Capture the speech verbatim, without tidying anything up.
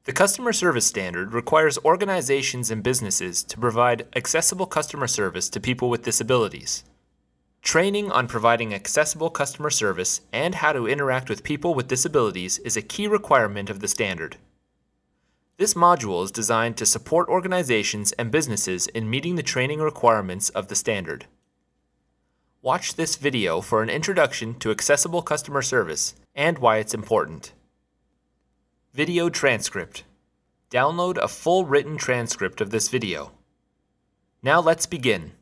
The Customer Service Standard requires organizations and businesses to provide accessible customer service to people with disabilities. Training on providing accessible customer service and how to interact with people with disabilities is a key requirement of the standard. This module is designed to support organizations and businesses in meeting the training requirements of the standard. Watch this video for an introduction to accessible customer service and why it's important. Video transcript. Download a full written transcript of this video. Now let's begin.